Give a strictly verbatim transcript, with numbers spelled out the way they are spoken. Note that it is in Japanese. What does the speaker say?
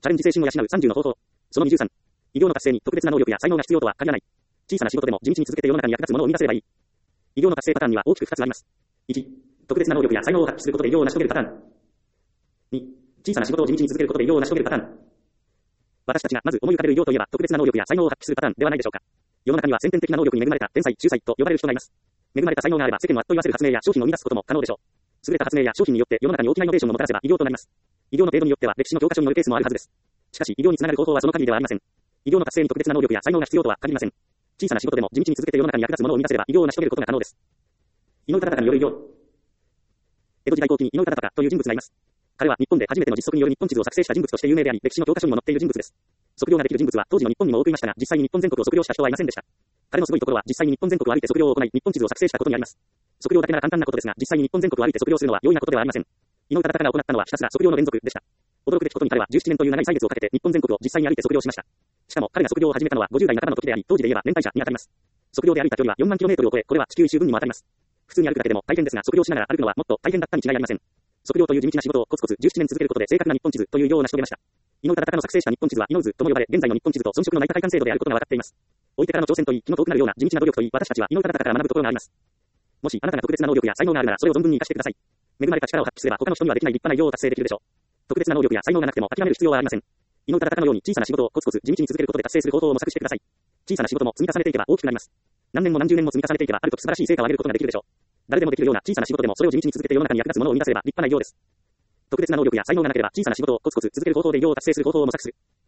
チャレンジ精神を養うさんじゅうの方法。そのにじゅうさん。偉業の達成に特別な能力や才能が必要とは限らない。小さな仕事でも地道に続けて世の中に役立つものを生み出せればいい。偉業の達成パターンには大きくふたつあります。いち、特別な能力や才能を発揮することで偉業を成し遂げるパターン。に、小さな仕事を地道に続けることで偉業を成し遂げるパターン。私たちがまず思い浮かべる偉業といえば特別な能力や才能を発揮するパターンではないでしょうか。世の中には先天的な能力に恵まれた天才、秀才と呼ばれる人がいます。恵まれた才能があれば世間をあっと言わせる発明や商品を生み出すことも可能でしょう。優れた発明や商品によって世の中に大きなイノベーションをもたらせば偉業となります。偉業の程度によっては歴史の教科書に載るケースもあるはずです。しかし偉業につながる方法はその限りではありません。偉業の達成に特別な能力や才能が必要とは限りません。小さな仕事でも地道に続けて世の中に役立つものを生み出せれば偉業を成し遂げることが可能です。井上忠敬による偉業。江戸時代後期に井上忠敬という人物がいます。彼は日本で初めての実測による日本地図を作成した人物として有名であり、歴史の教科書にも載っている人物です。測量ができる人物は当時の日本にも多くいましたが、実際に日本全国を測量した人はいませんでした。彼のすごいところは実際に日本全国を歩いて測量を行い、日本地図を作成したことにあります。測量だけなら簡単なことですが、実際に日本全国を歩いて測量するのは容易なことではありません。井上忠敬が行ったのはひたすら測量の連続でした。驚くべきことに彼はじゅうななねんという長い歳月をかけて日本全国を実際に歩いて測量しました。しかも彼が測量を始めたのはごじゅう代半ばの時であり、当時で言えば年配者にあたります。測量で歩いた距離はよんまんキロメートルを超え、これは地球一周分にもあたります。普通に歩くだけでも大変ですが、測量しながら歩くのはもっと大変だったに違いありません。測量という地道な仕事をコツコツじゅうななねん続けることで正確な日本地図というような成し遂げました。井上忠敬の作成した日本地図はイノウズとも呼ばれ、現在の日本地図と遜色のない高い完成度であることが分かっています。置いてからの挑戦といい、気の遠くなるような地道な努力といい、私たちは井上忠敬から学ぶところがあります。もしあなたが特別な能力や才能があるなら、それを存分に活かしてください。恵まれた力を発揮すれば他の人にはできない立派な偉業を達成できるでしょう。特別な能力や才能がなくても諦める必要はありません。井上忠敬のように小さな仕事をコツコツ地道に続けることで達成する方法を模索してください。小さな仕事も積み重ねていけば大きくなります。何年も何十年も積み重ねていけばある時素晴らしい成果を上げることができるでしょう。誰でもできるような小さな仕事でもそれを地道に続けて世の中に役立つものを生み出せれば立派な偉業です。特別な能力や才能がなければ小さな仕事をコツコツ続ける方法で偉業を達成する方法を模索する。